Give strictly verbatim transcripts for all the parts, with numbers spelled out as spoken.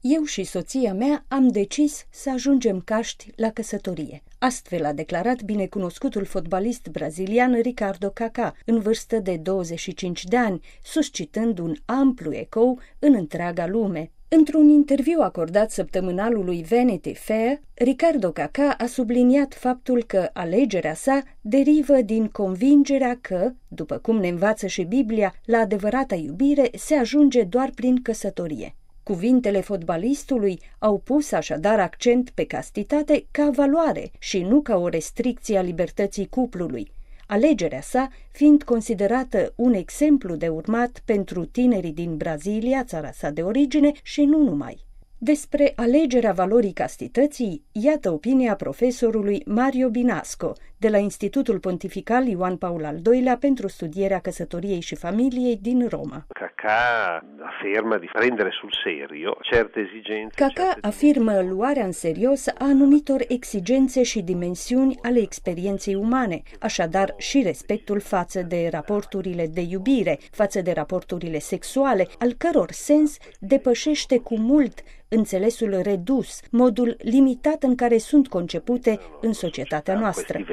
Eu și soția mea am decis să ajungem caști la căsătorie. Astfel a declarat binecunoscutul fotbalist brazilian Ricardo Kaká, în vârstă de douăzeci și cinci de ani, suscitând un amplu ecou în întreaga lume. Într-un interviu acordat săptămânalului Vanity Fair, Ricardo Kaká a subliniat faptul că alegerea sa derivă din convingerea că, după cum ne învață și Biblia, la adevărata iubire se ajunge doar prin căsătorie. Cuvintele fotbalistului au pus așadar accent pe castitate ca valoare și nu ca o restricție a libertății cuplului, alegerea sa fiind considerată un exemplu de urmat pentru tinerii din Brazilia, țara sa de origine, și nu numai. Despre alegerea valorii castității, iată opinia profesorului Mario Binasco, de la Institutul Pontifical Ioan Paul al doilea pentru studierea căsătoriei și familiei din Roma. Kaká afirmă di prendere sul serio certe esigenze. Kaká afirmă luarea în serios a anumitor exigențe și dimensiuni ale experienței umane, așadar și respectul față de raporturile de iubire, față de raporturile sexuale, al căror sens depășește cu mult înțelesul redus, modul limitat în care sunt concepute în societatea noastră.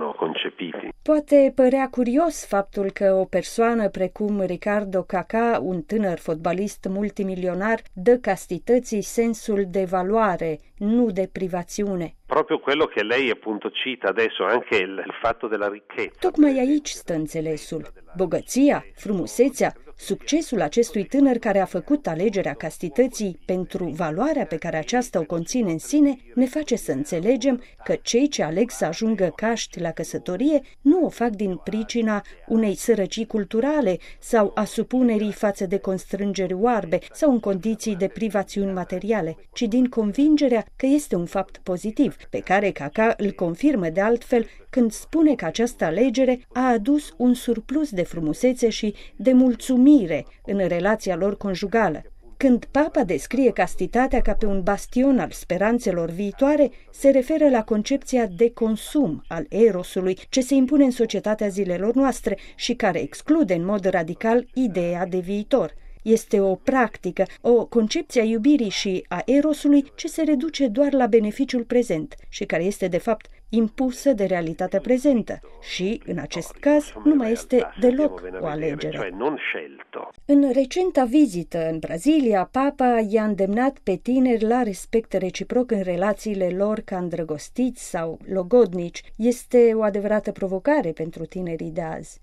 Poate părea curios faptul că o persoană precum Ricardo Kaká, un tânăr fotbalist multimilionar, dă castității sensul de valoare, nu de privațiune. Proprio quello che lei appunto cita adesso, anche il, il fatto della ricchezza. Tocmai aici stă înțelesul. Bogăția, frumusețea, succesul acestui tânăr care a făcut alegerea castității pentru valoarea pe care aceasta o conține în sine, ne face să înțelegem că cei ce aleg să ajungă caști la căsătorie nu o fac din pricina unei sărăcii culturale sau a supunerii față de constrângeri oarbe sau în condiții de privațiuni materiale, ci din convingerea că este un fapt pozitiv, pe care Kaká îl confirmă de altfel când spune că această alegere a adus un surplus de frumusețe și de mulțumire în relația lor conjugală. Când Papa descrie castitatea ca pe un bastion al speranțelor viitoare, se referă la concepția de consum al erosului ce se impune în societatea zilelor noastre și care exclude în mod radical ideea de viitor. Este o practică, o concepție a iubirii și a erosului ce se reduce doar la beneficiul prezent și care este de fapt impusă de realitatea prezentă și, în acest caz, nu mai este deloc o alegere. În recenta vizită în Brazilia, Papa i-a îndemnat pe tineri la respect reciproc în relațiile lor ca îndrăgostiți sau logodnici. Este o adevărată provocare pentru tinerii de azi.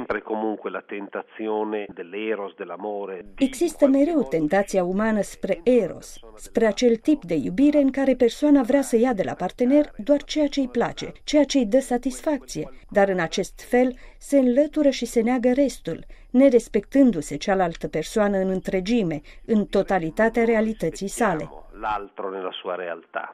Există mereu tentația umană spre eros, spre acel tip de iubire în care persoana vrea să ia de la partener doar ceea ce îi place, ceea ce îi dă satisfacție, dar în acest fel se înlătură și se neagă restul, nerespectându-se cealaltă persoană în întregime, în totalitatea realității sale.